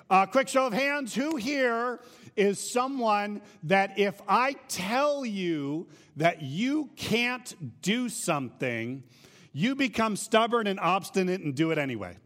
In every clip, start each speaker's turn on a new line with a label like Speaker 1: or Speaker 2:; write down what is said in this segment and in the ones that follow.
Speaker 1: Quick show of hands. Who here is someone that if I tell you that you can't do something, you become stubborn and obstinate and do it anyway?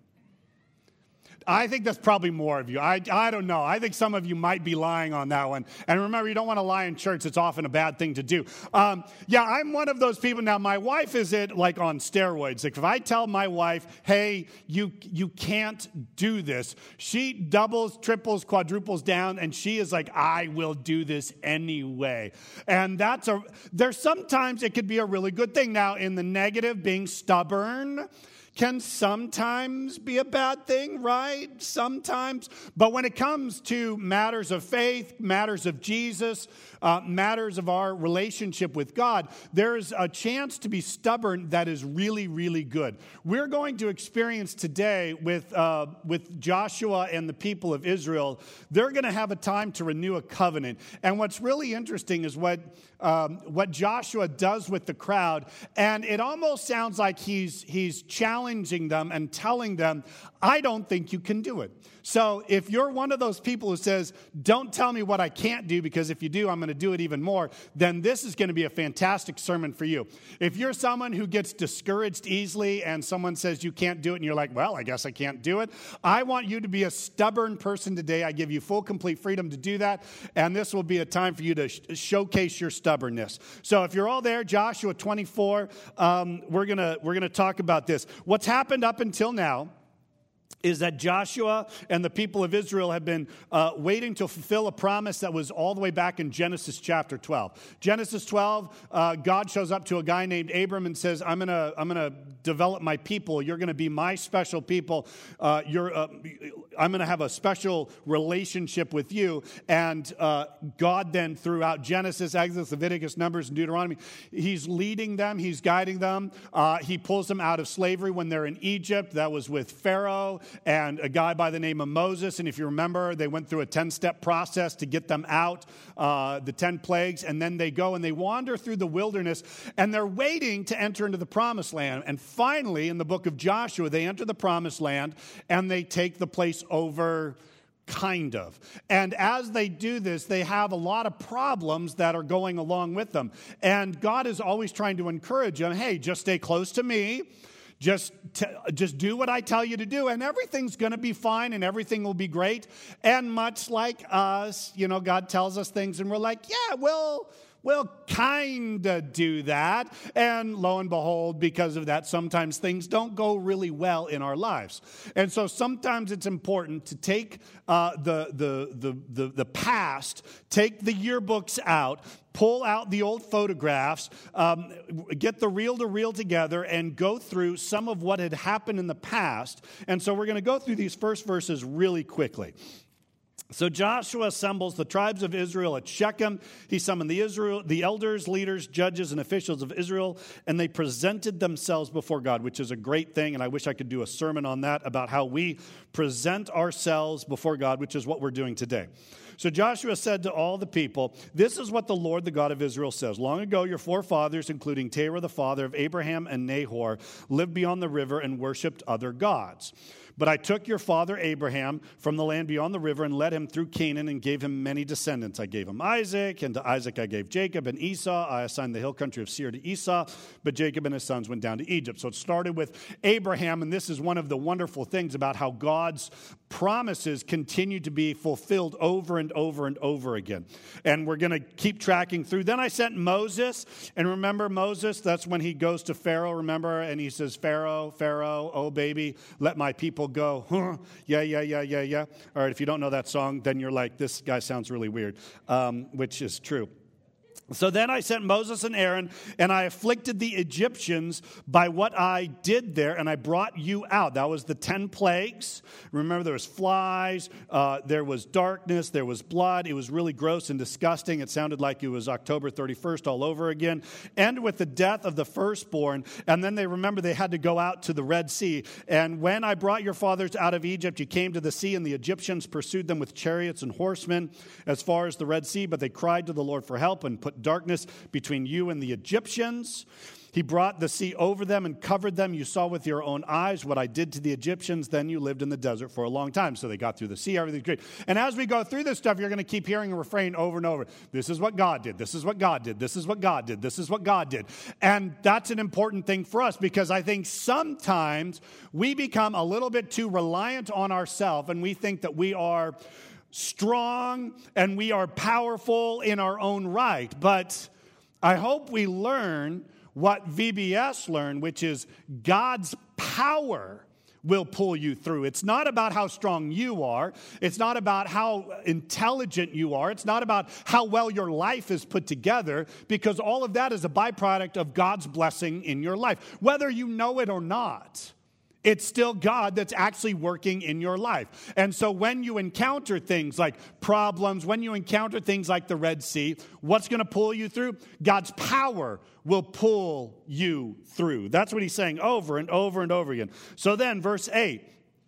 Speaker 1: I think that's probably more of you. I don't know. I think some of you might be lying on that one. And remember, you don't want to lie in church. It's often a bad thing to do. Yeah, I'm one of those people. Now, my wife is like on steroids. Like if I tell my wife, hey, you can't do this, she doubles, triples, quadruples down, and she is like, I will do this anyway. And there's sometimes it could be a really good thing. Now, in the negative, being stubborn can sometimes be a bad thing, right? Sometimes. But when it comes to matters of faith, matters of Jesus, matters of our relationship with God, there's a chance to be stubborn that is really, really good. We're going to experience today with Joshua and the people of Israel, they're going to have a time to renew a covenant. And what's really interesting is what Joshua does with the crowd. And it almost sounds like he's challenging them and telling them, I don't think you can do it. So if you're one of those people who says, don't tell me what I can't do, because if you do, I'm going to do it even more, then this is going to be a fantastic sermon for you. If you're someone who gets discouraged easily and someone says you can't do it and you're like, well, I guess I can't do it, I want you to be a stubborn person today. I give you full, complete freedom to do that, and this will be a time for you to showcase your stubbornness. So if you're all there, Joshua 24, we're gonna talk about this. What's happened up until now is that Joshua and the people of Israel have been waiting to fulfill a promise that was all the way back in Genesis chapter 12. Genesis 12, God shows up to a guy named Abram and says, I'm gonna develop my people. You're gonna be my special people. I'm gonna have a special relationship with you. And God then, throughout Genesis, Exodus, Leviticus, Numbers, and Deuteronomy, he's leading them, he's guiding them. He pulls them out of slavery when they're in Egypt. That was with Pharaoh and a guy by the name of Moses. And if you remember, they went through a 10-step process to get them out, the 10 plagues. And then they go and they wander through the wilderness, and they're waiting to enter into the promised land. And finally, in the book of Joshua, they enter the promised land, and they take the place over, kind of. And as they do this, they have a lot of problems that are going along with them. And God is always trying to encourage them, hey, just stay close to me. Just do what I tell you to do, and everything's going to be fine, and everything will be great. And much like us, God tells us things, and we're like, yeah, we'll kind of do that. And lo and behold, because of that, sometimes things don't go really well in our lives. And so sometimes it's important to take the past, take the yearbooks out, pull out the old photographs, get the reel-to-reel together, and go through some of what had happened in the past. And so we're going to go through these first verses really quickly. So Joshua assembles the tribes of Israel at Shechem. He summoned the elders, leaders, judges, and officials of Israel, and they presented themselves before God, which is a great thing, and I wish I could do a sermon on that, about how we present ourselves before God, which is what we're doing today. So Joshua said to all the people, this is what the Lord, the God of Israel, says. Long ago, your forefathers, including Terah, the father of Abraham and Nahor, lived beyond the river and worshipped other gods. But I took your father Abraham from the land beyond the river and led him through Canaan and gave him many descendants. I gave him Isaac, and to Isaac I gave Jacob and Esau. I assigned the hill country of Seir to Esau, but Jacob and his sons went down to Egypt. So it started with Abraham, and this is one of the wonderful things about how God's promises continue to be fulfilled over and over and over again. And we're going to keep tracking through. Then I sent Moses, and remember Moses, that's when he goes to Pharaoh, remember? And he says, Pharaoh, oh baby, let my people go. Huh? Yeah. All right, if you don't know that song, then you're like, this guy sounds really weird, which is true. So then I sent Moses and Aaron, and I afflicted the Egyptians by what I did there, and I brought you out. That was the 10 plagues. Remember, there was flies, there was darkness, there was blood. It was really gross and disgusting. It sounded like it was October 31st all over again. And with the death of the firstborn, and then they had to go out to the Red Sea. And when I brought your fathers out of Egypt, you came to the sea, and the Egyptians pursued them with chariots and horsemen as far as the Red Sea, but they cried to the Lord for help and put put darkness between you and the Egyptians. He brought the sea over them and covered them. You saw with your own eyes what I did to the Egyptians. Then you lived in the desert for a long time. So they got through the sea. Everything's great. And as we go through this stuff, you're going to keep hearing a refrain over and over. This is what God did. This is what God did. This is what God did. This is what God did. And that's an important thing for us because I think sometimes we become a little bit too reliant on ourselves and we think that we are strong and we are powerful in our own right. But I hope we learn what VBS learned, which is God's power will pull you through. It's not about how strong you are. It's not about how intelligent you are. It's not about how well your life is put together, because all of that is a byproduct of God's blessing in your life. Whether you know it or not, it's still God that's actually working in your life. And so when you encounter things like problems, when you encounter things like the Red Sea, what's going to pull you through? God's power will pull you through. That's what he's saying over and over and over again. So then, verse 8.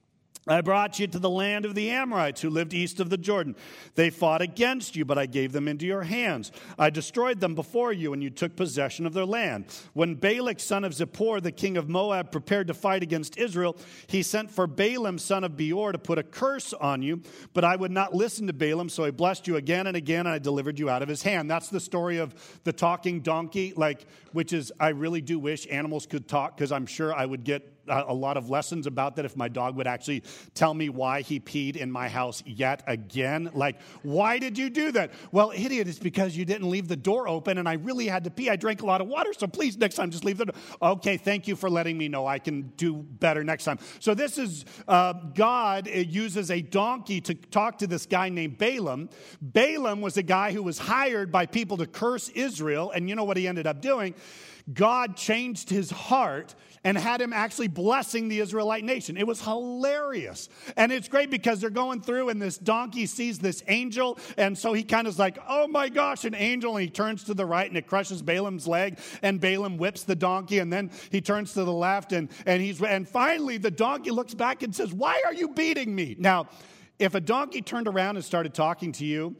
Speaker 1: I brought you to the land of the Amorites who lived east of the Jordan. They fought against you, but I gave them into your hands. I destroyed them before you, and you took possession of their land. When Balak, son of Zippor, the king of Moab, prepared to fight against Israel, he sent for Balaam, son of Beor, to put a curse on you. But I would not listen to Balaam, so I blessed you again and again, and I delivered you out of his hand. That's the story of the talking donkey, which is, I really do wish animals could talk, because I'm sure I would get a lot of lessons about that if my dog would actually tell me why he peed in my house yet again. Why did you do that? Well, idiot, it's because you didn't leave the door open and I really had to pee. I drank a lot of water, so please next time just leave the door. Okay, thank you for letting me know. I can do better next time. So this is God uses a donkey to talk to this guy named Balaam. Balaam was a guy who was hired by people to curse Israel, and you know what he ended up doing? God changed his heart and had him actually blessing the Israelite nation. It was hilarious. And it's great because they're going through and this donkey sees this angel. And so he kind of is like, oh my gosh, an angel. And he turns to the right and it crushes Balaam's leg. And Balaam whips the donkey. And then he turns to the left. And finally the donkey looks back and says, why are you beating me? Now, if a donkey turned around and started talking to you,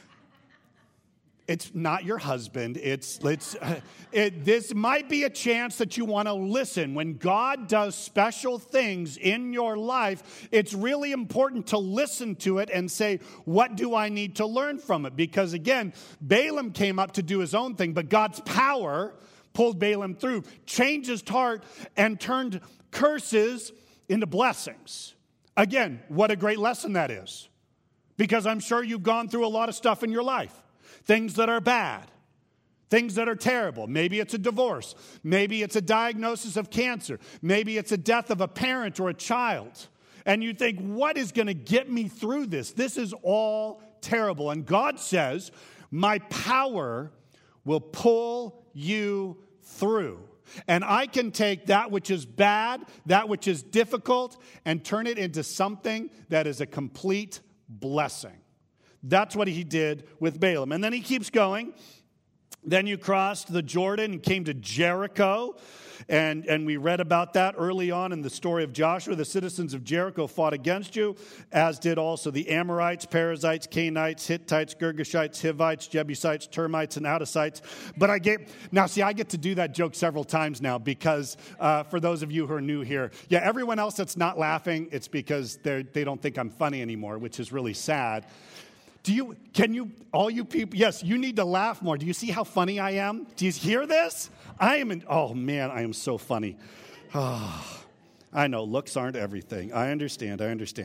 Speaker 1: it's not your husband. This might be a chance that you want to listen. When God does special things in your life, it's really important to listen to it and say, what do I need to learn from it? Because again, Balaam came up to do his own thing, but God's power pulled Balaam through, changed his heart, and turned curses into blessings. Again, what a great lesson that is. Because I'm sure you've gone through a lot of stuff in your life. Things that are bad, things that are terrible. Maybe it's a divorce. Maybe it's a diagnosis of cancer. Maybe it's a death of a parent or a child. And you think, what is going to get me through this? This is all terrible. And God says, my power will pull you through. And I can take that which is bad, that which is difficult, and turn it into something that is a complete blessing. That's what he did with Balaam. And then he keeps going. Then you crossed the Jordan and came to Jericho. And we read about that early on in the story of Joshua. The citizens of Jericho fought against you, as did also the Amorites, Perizzites, Canaanites, Hittites, Girgashites, Hivites, Jebusites, Termites, and Outsites. But I get to do that joke several times now because for those of you who are new here, everyone else that's not laughing, it's because they don't think I'm funny anymore, which is really sad. All you people, yes, you need to laugh more. Do you see how funny I am? Do you hear this? I am so funny. Oh, I know, looks aren't everything. I understand.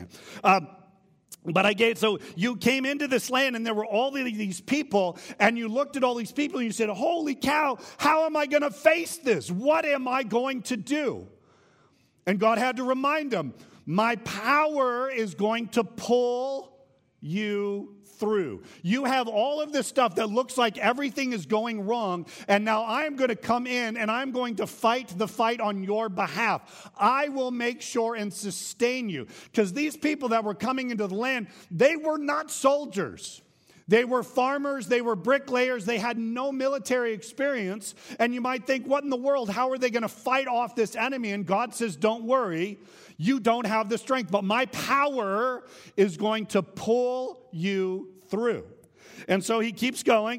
Speaker 1: So you came into this land and there were all these people and you looked at all these people and you said, holy cow, how am I going to face this? What am I going to do? And God had to remind them, my power is going to pull you through. You have all of this stuff that looks like everything is going wrong, and now I'm going to come in and I'm going to fight the fight on your behalf. I will make sure and sustain you. Because these people that were coming into the land, they were not soldiers. They were farmers, they were bricklayers, they had no military experience, and you might think, what in the world, how are they going to fight off this enemy? And God says, don't worry, you don't have the strength, but my power is going to pull you through. And so he keeps going.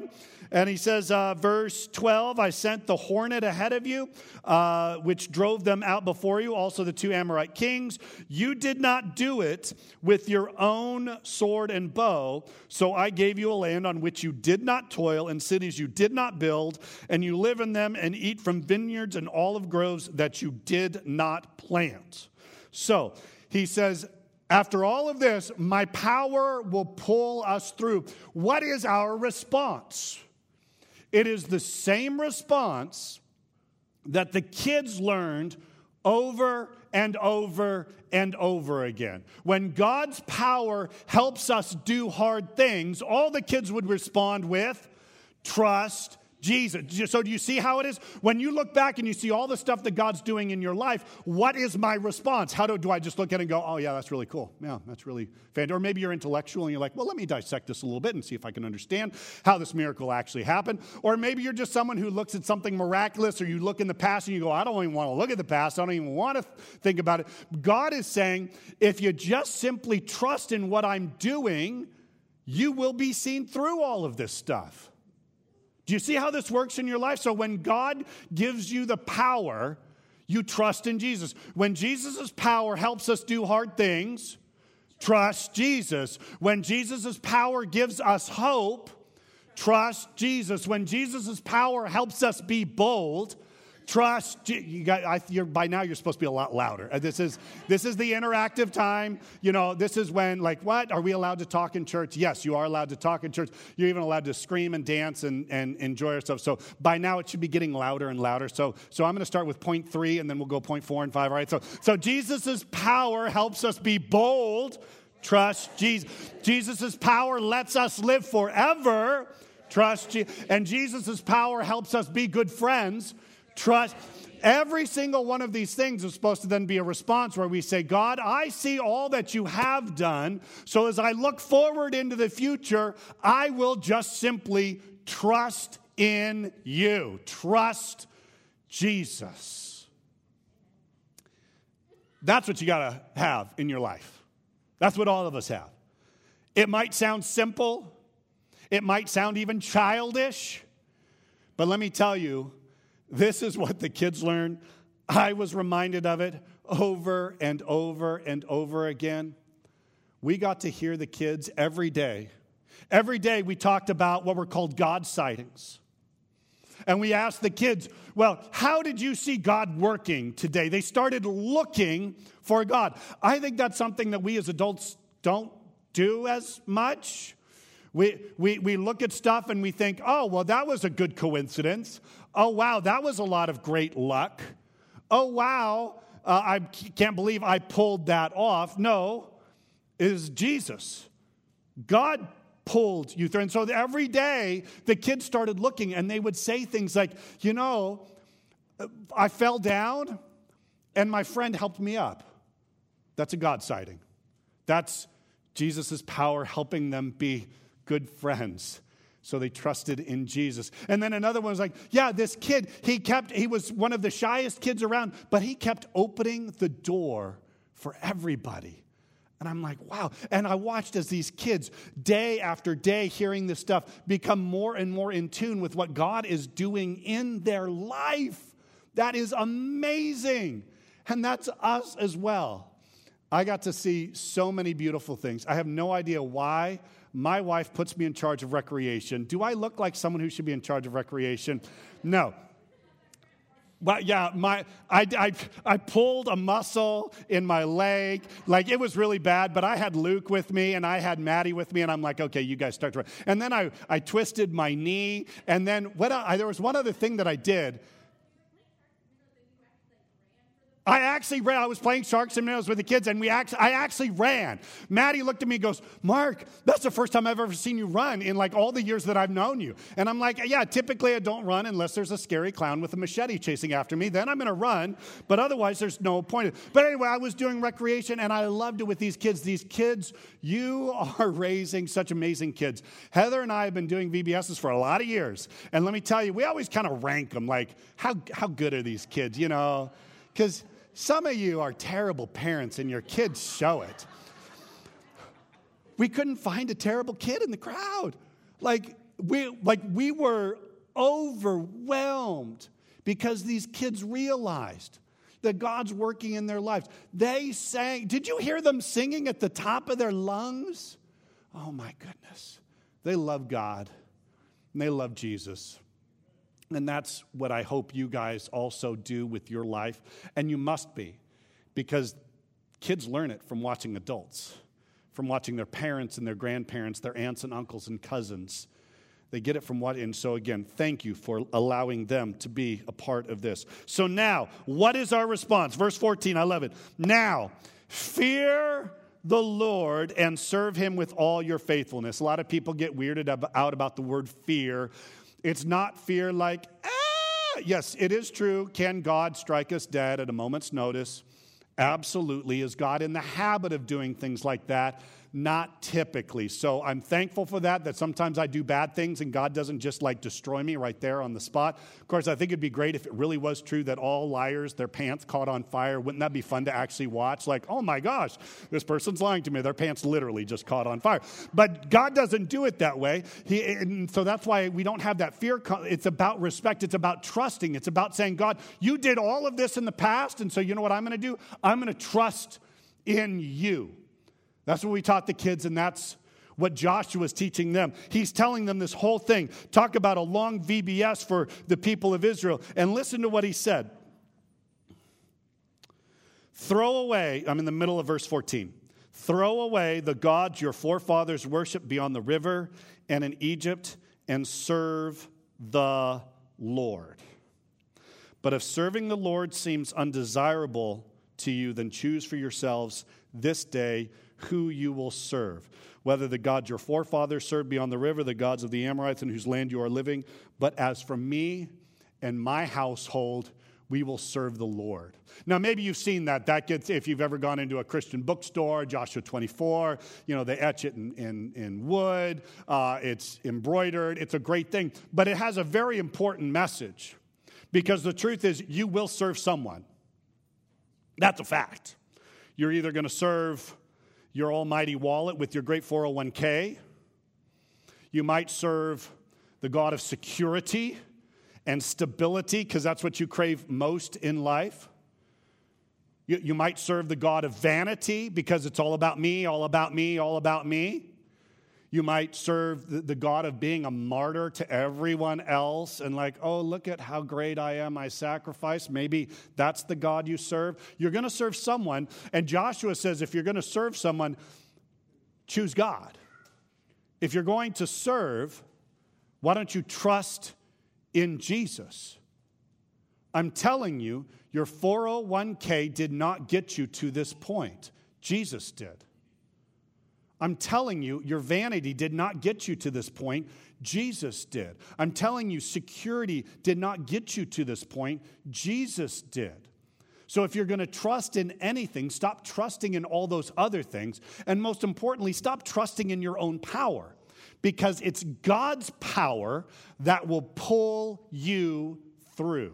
Speaker 1: And he says, verse 12, I sent the hornet ahead of you, which drove them out before you, also the 2 Amorite kings. You did not do it with your own sword and bow, so I gave you a land on which you did not toil, and cities you did not build, and you live in them and eat from vineyards and olive groves that you did not plant. So he says, after all of this, my power will pull us through. What is our response? It is the same response that the kids learned over and over and over again. When God's power helps us do hard things, all the kids would respond with, trust Jesus. So do you see how it is? When you look back and you see all the stuff that God's doing in your life, what is my response? Do I just look at it and go, oh yeah, that's really cool. Yeah, that's really fantastic. Or maybe you're intellectual and you're like, well, let me dissect this a little bit and see if I can understand how this miracle actually happened. Or maybe you're just someone who looks at something miraculous, or you look in the past and you go, I don't even want to look at the past. I don't even want to think about it. God is saying, if you just simply trust in what I'm doing, you will be seen through all of this stuff. Do you see how this works in your life? So when God gives you the power, you trust in Jesus. When Jesus' power helps us do hard things, trust Jesus. When Jesus' power gives us hope, trust Jesus. When Jesus' power helps us be bold, trust. By now, you're supposed to be a lot louder. This is the interactive time. This is when, what? Are we allowed to talk in church? Yes, you are allowed to talk in church. You're even allowed to scream and dance and enjoy yourself. So by now, it should be getting louder and louder. So I'm going to start with point 3, and then we'll go point 4 and 5. All right. So Jesus' power helps us be bold. Trust Jesus. Jesus' power lets us live forever. Trust Jesus. And Jesus' power helps us be good friends. Trust. Every single one of these things is supposed to then be a response where we say, God, I see all that you have done. So as I look forward into the future, I will just simply trust in you. Trust Jesus. That's what you got to have in your life. That's what all of us have. It might sound simple. It might sound even childish. But let me tell you, this is what the kids learned. I was reminded of it over and over and over again. We got to hear the kids every day. Every day we talked about what were called God sightings. And we asked the kids, well, how did you see God working today? They started looking for God. I think that's something that we as adults don't do as much. We look at stuff and we think, oh, well, that was a good coincidence. Oh, wow, that was a lot of great luck. Oh, wow, I can't believe I pulled that off. No, it is Jesus. God pulled you through. And so every day, the kids started looking, and they would say things like, I fell down, and my friend helped me up. That's a God sighting. That's Jesus' power helping them be good friends. So they trusted in Jesus. And then another one was like, yeah, this kid, he was one of the shyest kids around, but he kept opening the door for everybody. And I'm like, wow. And I watched as these kids, day after day, hearing this stuff, become more and more in tune with what God is doing in their life. That is amazing. And that's us as well. I got to see so many beautiful things. I have no idea why. My wife puts me in charge of recreation. Do I look like someone who should be in charge of recreation? No. Well, yeah, I pulled a muscle in my leg. Like, it was really bad, but I had Luke with me, and I had Maddie with me, and I'm like, okay, you guys start to run. And then I twisted my knee, and then there was one other thing that I did. I actually ran. I was playing Sharks and Minnows with the kids, and I actually ran. Maddie looked at me and goes, Mark, that's the first time I've ever seen you run in like all the years that I've known you. And I'm like, yeah, typically I don't run unless there's a scary clown with a machete chasing after me. Then I'm going to run, but otherwise there's no point. But anyway, I was doing recreation, and I loved it with these kids. These kids, you are raising such amazing kids. Heather and I have been doing VBSs for a lot of years. And let me tell you, we always kind of rank them, like, how good are these kids, Because some of you are terrible parents, and your kids show it. We couldn't find a terrible kid in the crowd. Like, we were overwhelmed because these kids realized that God's working in their lives. They sang. Did you hear them singing at the top of their lungs? Oh my goodness. They love God and they love Jesus. And that's what I hope you guys also do with your life. And you must be, because kids learn it from watching adults, from watching their parents and their grandparents, their aunts and uncles and cousins. They get it from what, and so again, thank you for allowing them to be a part of this. So now, what is our response? Verse 14, I love it. Now, fear the Lord and serve him with all your faithfulness. A lot of people get weirded out about the word fear. It's not fear like, yes, it is true. Can God strike us dead at a moment's notice? Absolutely. Is God in the habit of doing things like that? Not typically. So I'm thankful for that sometimes I do bad things and God doesn't just like destroy me right there on the spot. Of course, I think it'd be great if it really was true that all liars, their pants caught on fire. Wouldn't that be fun to actually watch? Like, oh my gosh, this person's lying to me. Their pants literally just caught on fire. But God doesn't do it that way. And so that's why we don't have that fear. It's about respect. It's about trusting. It's about saying, God, you did all of this in the past. And so you know what I'm going to do? I'm going to trust in you. That's what we taught the kids, and that's what Joshua's teaching them. He's telling them this whole thing. Talk about a long VBS for the people of Israel. And listen to what he said. Throw away, I'm in the middle of verse 14. Throw away the gods your forefathers worshiped beyond the river and in Egypt, and serve the Lord. But if serving the Lord seems undesirable to you, then choose for yourselves this day who you will serve, whether the gods your forefathers served beyond the river, the gods of the Amorites in whose land you are living. But as for me and my household, we will serve the Lord. Now, maybe you've seen that. That gets, if you've ever gone into a Christian bookstore, Joshua 24, they etch it in wood. It's embroidered. It's a great thing. But it has a very important message, because the truth is you will serve someone. That's a fact. You're either going to serve your almighty wallet with your great 401k. You might serve the God of security and stability, because that's what you crave most in life. You might serve the God of vanity, because it's all about me, all about me, all about me. You might serve the God of being a martyr to everyone else and like, oh, look at how great I am, I sacrifice. Maybe that's the God you serve. You're going to serve someone, and Joshua says if you're going to serve someone, choose God. If you're going to serve, why don't you trust in Jesus? I'm telling you, your 401k did not get you to this point. Jesus did. I'm telling you, your vanity did not get you to this point. Jesus did. I'm telling you, security did not get you to this point. Jesus did. So if you're going to trust in anything, stop trusting in all those other things. And most importantly, stop trusting in your own power, because it's God's power that will pull you through.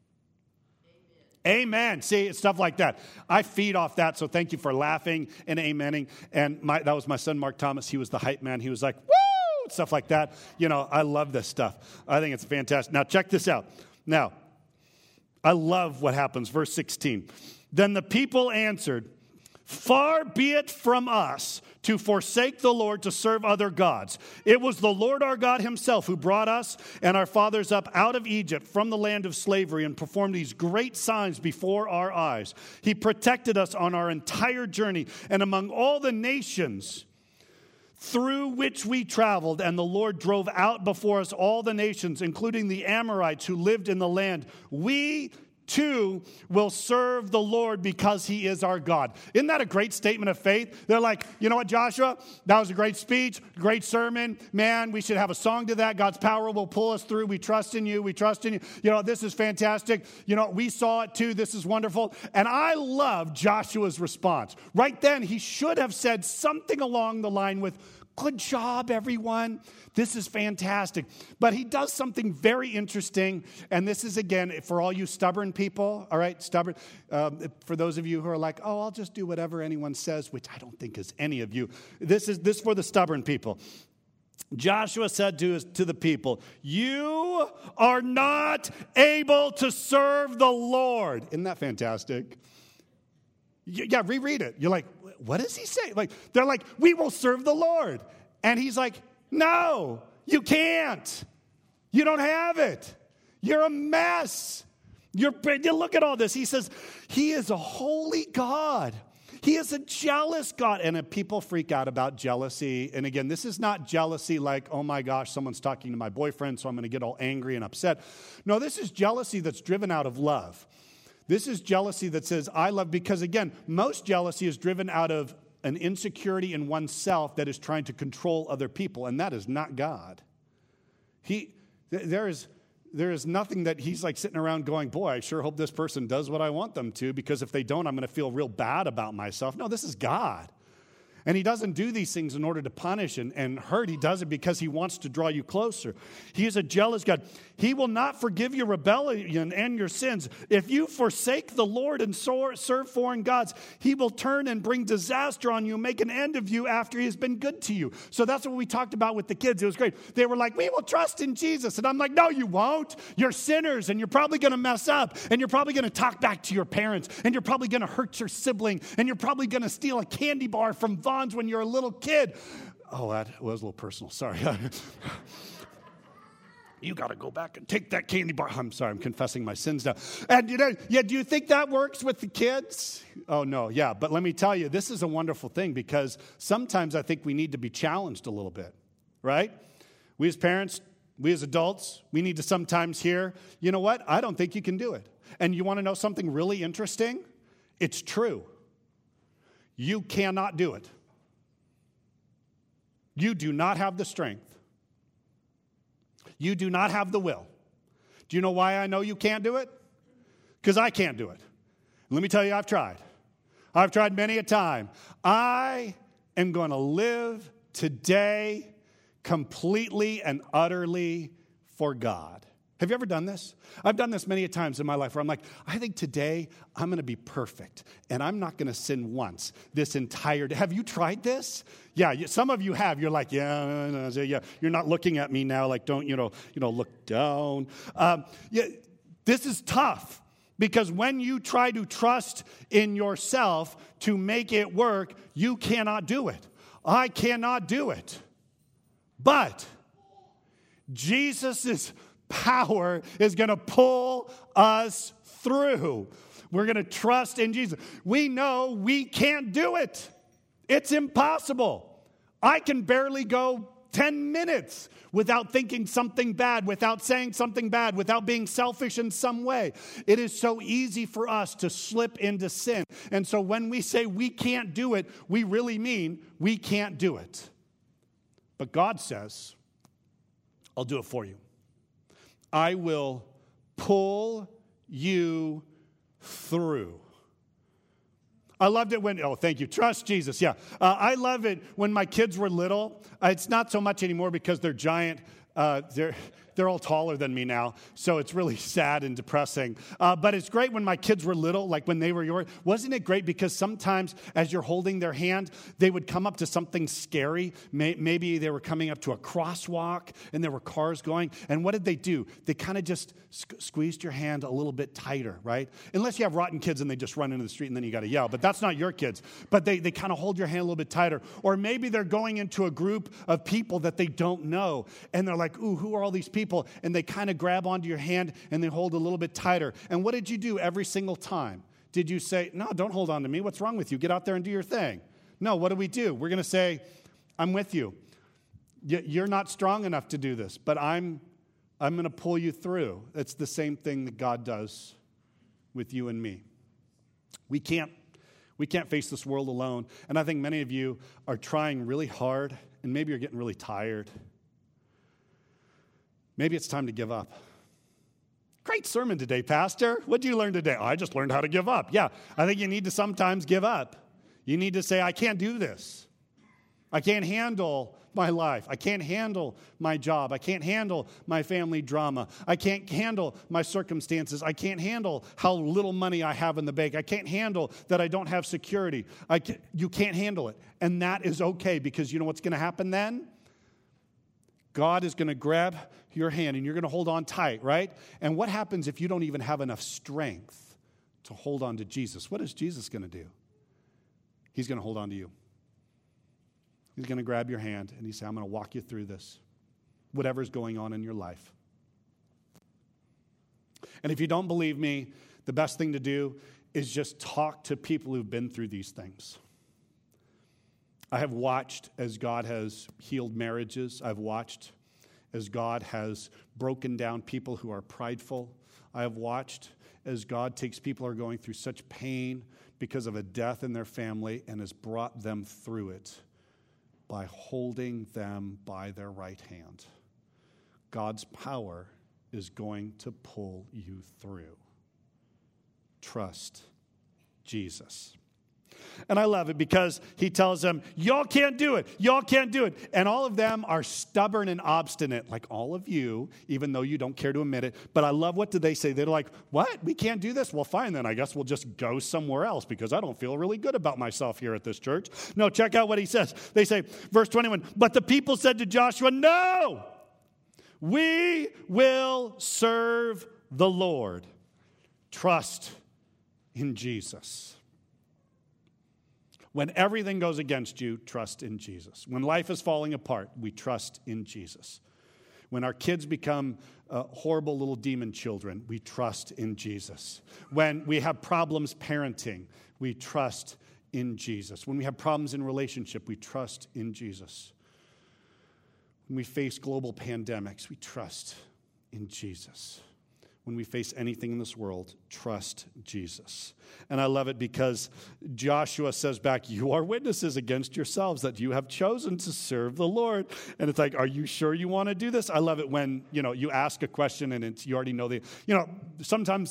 Speaker 1: Amen. See, it's stuff like that. I feed off that, so thank you for laughing and amening. And that was my son, Mark Thomas. He was the hype man. He was like, woo, stuff like that. I love this stuff. I think it's fantastic. Now, check this out. Now, I love what happens. Verse 16. Then the people answered, far be it from us to forsake the Lord to serve other gods. It was the Lord our God himself who brought us and our fathers up out of Egypt from the land of slavery and performed these great signs before our eyes. He protected us on our entire journey and among all the nations through which we traveled, and the Lord drove out before us all the nations, including the Amorites who lived in the land. We too will serve the Lord because he is our God. Isn't that a great statement of faith? They're like, you know what, Joshua? That was a great speech, great sermon. Man, we should have a song to that. God's power will pull us through. We trust in you. We trust in you. This is fantastic. We saw it too. This is wonderful. And I love Joshua's response. Right then, he should have said something along the line with, good job, everyone. This is fantastic. But he does something very interesting. And this is, again, for all you stubborn people, all right, stubborn. For those of you who are like, oh, I'll just do whatever anyone says, which I don't think is any of you. This for the stubborn people. Joshua said to the people, you are not able to serve the Lord. Isn't that fantastic? Yeah, reread it. You're like, what does he say? Like, they're like, we will serve the Lord. And he's like, no, you can't. You don't have it. You're a mess. You look at all this. He says, he is a holy God. He is a jealous God. And people freak out about jealousy. And again, this is not jealousy like, oh my gosh, someone's talking to my boyfriend, so I'm going to get all angry and upset. No, this is jealousy that's driven out of love. This is jealousy that says, I love, because again, most jealousy is driven out of an insecurity in oneself that is trying to control other people, and that is not God. There is nothing that he's like sitting around going, boy, I sure hope this person does what I want them to, because if they don't, I'm going to feel real bad about myself. No, this is God. And he doesn't do these things in order to punish and hurt. He does it because he wants to draw you closer. He is a jealous God. He will not forgive your rebellion and your sins. If you forsake the Lord and serve foreign gods, he will turn and bring disaster on you and make an end of you after he has been good to you. So that's what we talked about with the kids. It was great. They were like, we will trust in Jesus. And I'm like, no, you won't. You're sinners, and you're probably going to mess up, and you're probably going to talk back to your parents, and you're probably going to hurt your sibling, and you're probably going to steal a candy bar from Vons when you're a little kid. Oh, that was a little personal. Sorry. You got to go back and take that candy bar. I'm sorry, I'm confessing my sins now. And do you think that works with the kids? Oh, no, yeah. But let me tell you, this is a wonderful thing, because sometimes I think we need to be challenged a little bit, right? We as parents, we as adults, we need to sometimes hear, you know what? I don't think you can do it. And you want to know something really interesting? It's true. You cannot do it. You do not have the strength. You do not have the will. Do you know why I know you can't do it? Because I can't do it. Let me tell you, I've tried. I've tried many a time. I am going to live today completely and utterly for God. Have you ever done this? I've done this many times in my life where I'm like, I think today I'm going to be perfect, and I'm not going to sin once this entire day. Have you tried this? Yeah, some of you have. You're like, yeah. You're not looking at me now like, don't, look down. This is tough, because when you try to trust in yourself to make it work, you cannot do it. I cannot do it. But Jesus' power is going to pull us through. We're going to trust in Jesus. We know we can't do it. It's impossible. I can barely go 10 minutes without thinking something bad, without saying something bad, without being selfish in some way. It is so easy for us to slip into sin. And so when we say we can't do it, we really mean we can't do it. But God says, I'll do it for you. I will pull you through. I loved it when, thank you, trust Jesus. Yeah, I love it when my kids were little. It's not so much anymore because they're giant. They're all taller than me now, so it's really sad and depressing. But it's great when my kids were little, like when they were yours. Wasn't it great? Because sometimes as you're holding their hand, they would come up to something scary. Maybe they were coming up to a crosswalk and there were cars going. And what did they do? They kind of just squeezed your hand a little bit tighter, right? Unless you have rotten kids and they just run into the street and then you got to yell. But that's not your kids. But they kind of hold your hand a little bit tighter. Or maybe they're going into a group of people that they don't know. And they're like, ooh, who are all these people? And they kind of grab onto your hand and they hold a little bit tighter. And what did you do every single time? Did you say, no, don't hold on to me. What's wrong with you? Get out there and do your thing. No, what do? We're going to say, I'm with you. You're not strong enough to do this, but I'm going to pull you through. It's the same thing that God does with you and me. We can't face this world alone. And I think many of you are trying really hard, and maybe you're getting really tired. Maybe it's time to give up. Great sermon today, Pastor. What did you learn today? I just learned how to give up. Yeah, I think you need to sometimes give up. You need to say, I can't do this. I can't handle my life. I can't handle my job. I can't handle my family drama. I can't handle my circumstances. I can't handle how little money I have in the bank. I can't handle that I don't have security. You can't handle it. And that is okay, because you know what's going to happen then? God is going to grab your hand and you're going to hold on tight, right? And what happens if you don't even have enough strength to hold on to Jesus? What is Jesus going to do? He's going to hold on to you. He's going to grab your hand and he's saying, I'm going to walk you through this, whatever's going on in your life. And if you don't believe me, the best thing to do is just talk to people who've been through these things. I have watched as God has healed marriages. I've watched as God has broken down people who are prideful. I have watched as God takes people who are going through such pain because of a death in their family and has brought them through it by holding them by their right hand. God's power is going to pull you through. Trust Jesus. And I love it because he tells them, y'all can't do it. Y'all can't do it. And all of them are stubborn and obstinate, like all of you, even though you don't care to admit it. But I love, what did they say? They're like, what? We can't do this? Well, fine, then I guess we'll just go somewhere else because I don't feel really good about myself here at this church. No, check out what he says. They say, verse 21, but the people said to Joshua, no, we will serve the Lord. Trust in Jesus. When everything goes against you, trust in Jesus. When life is falling apart, we trust in Jesus. When our kids become horrible little demon children, we trust in Jesus. When we have problems parenting, we trust in Jesus. When we have problems in relationship, we trust in Jesus. When we face global pandemics, we trust in Jesus. When we face anything in this world, trust Jesus. And I love it because Joshua says back, you are witnesses against yourselves that you have chosen to serve the Lord. And it's like, are you sure you want to do this? I love it when, you ask a question and you already know sometimes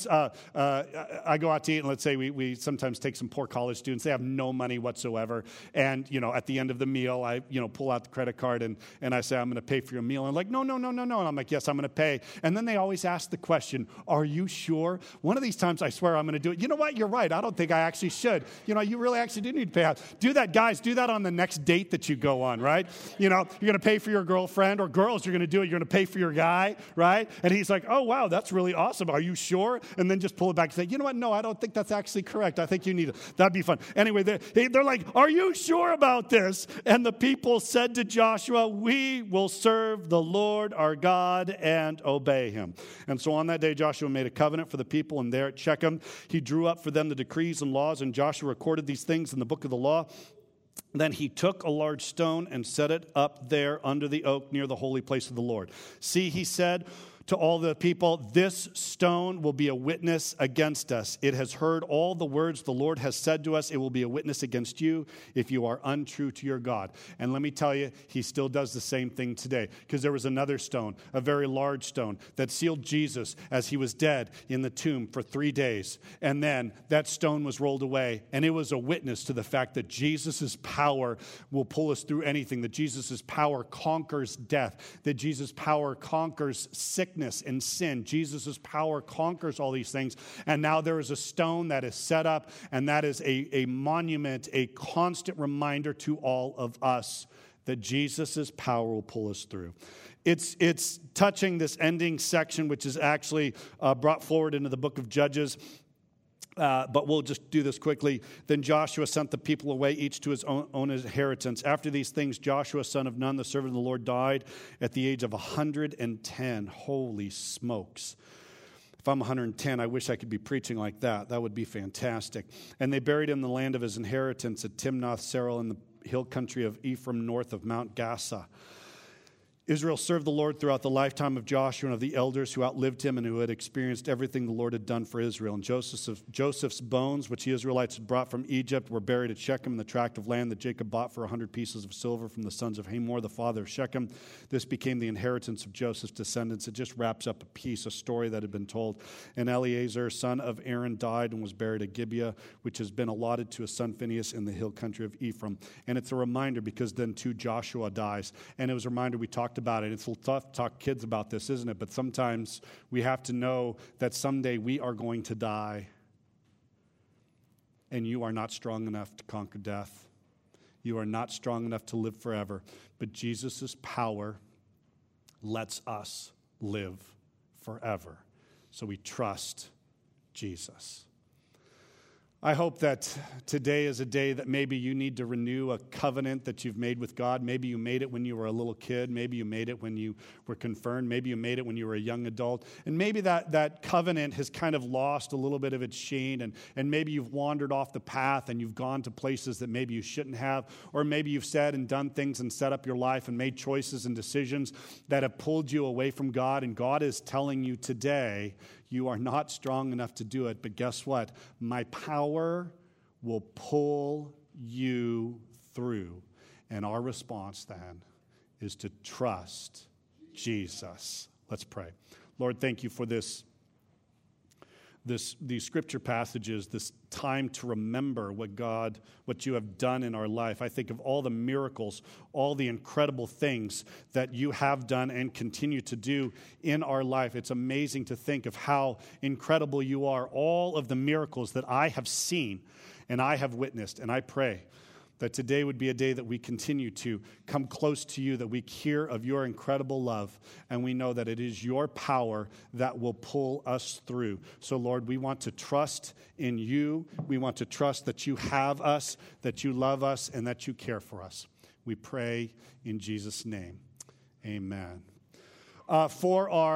Speaker 1: I go out to eat and let's say we sometimes take some poor college students. They have no money whatsoever. And, at the end of the meal, I, pull out the credit card and I say, I'm going to pay for your meal. And I'm like, no. And I'm like, yes, I'm going to pay. And then they always ask the question, are you sure? One of these times I swear I'm going to do it. You know what? You're right. I don't think I actually should. You really actually do need to pay out. Do that, guys. Do that on the next date that you go on, right? You're going to pay for your girlfriend, or girls, you're going to do it. You're going to pay for your guy, right? And he's like, oh, wow, that's really awesome. Are you sure? And then just pull it back and say, you know what? No, I don't think that's actually correct. I think you need it. That'd be fun. Anyway, they're like, are you sure about this? And the people said to Joshua, we will serve the Lord our God and obey him. And so on that day, Joshua made a covenant for the people, and there at Shechem, he drew up for them the decrees and laws, and Joshua recorded these things in the book of the law. Then he took a large stone and set it up there under the oak near the holy place of the Lord. See, he said to all the people, this stone will be a witness against us. It has heard all the words the Lord has said to us. It will be a witness against you if you are untrue to your God. And let me tell you, he still does the same thing today, because there was another stone, a very large stone, that sealed Jesus as he was dead in the tomb for 3 days. And then that stone was rolled away, and it was a witness to the fact that Jesus' power will pull us through anything, that Jesus' power conquers death, that Jesus' power conquers sickness and sin. Jesus' power conquers all these things. And now there is a stone that is set up, and that is a monument, a constant reminder to all of us that Jesus' power will pull us through. It's touching this ending section, which is actually brought forward into the book of Judges. But we'll just do this quickly. Then Joshua sent the people away, each to his own inheritance. After these things, Joshua, son of Nun, the servant of the Lord, died at the age of 110. Holy smokes. If I'm 110, I wish I could be preaching like that. That would be fantastic. And they buried him in the land of his inheritance at Timnath-Serah in the hill country of Ephraim, north of Mount Gaza. Israel served the Lord throughout the lifetime of Joshua and of the elders who outlived him and who had experienced everything the Lord had done for Israel. And Joseph's bones, which the Israelites had brought from Egypt, were buried at Shechem in the tract of land that Jacob bought for 100 pieces of silver from the sons of Hamor, the father of Shechem. This became the inheritance of Joseph's descendants. It just wraps up a story that had been told. And Eleazar, son of Aaron, died and was buried at Gibeah, which has been allotted to his son Phinehas in the hill country of Ephraim. And it's a reminder, because then too Joshua dies. And it was a reminder, we talked about it. It's a little tough to talk to kids about this, isn't it? But sometimes we have to know that someday we are going to die, and you are not strong enough to conquer death. You are not strong enough to live forever. But Jesus' power lets us live forever. So we trust Jesus. I hope that today is a day that maybe you need to renew a covenant that you've made with God. Maybe you made it when you were a little kid. Maybe you made it when you were confirmed. Maybe you made it when you were a young adult. And maybe that covenant has kind of lost a little bit of its sheen, and maybe you've wandered off the path and you've gone to places that maybe you shouldn't have, or maybe you've said and done things and set up your life and made choices and decisions that have pulled you away from God, and God is telling you today, you are not strong enough to do it, but guess what? My power will pull you through. And our response then is to trust Jesus. Let's pray. Lord, thank you for these scripture passages, this time to remember what you have done in our life. I think of all the miracles, all the incredible things that you have done and continue to do in our life. It's amazing to think of how incredible you are, all of the miracles that I have seen and I have witnessed. And I pray that today would be a day that we continue to come close to you, that we hear of your incredible love, and we know that it is your power that will pull us through. So, Lord, we want to trust in you. We want to trust that you have us, that you love us, and that you care for us. We pray in Jesus' name. Amen. For our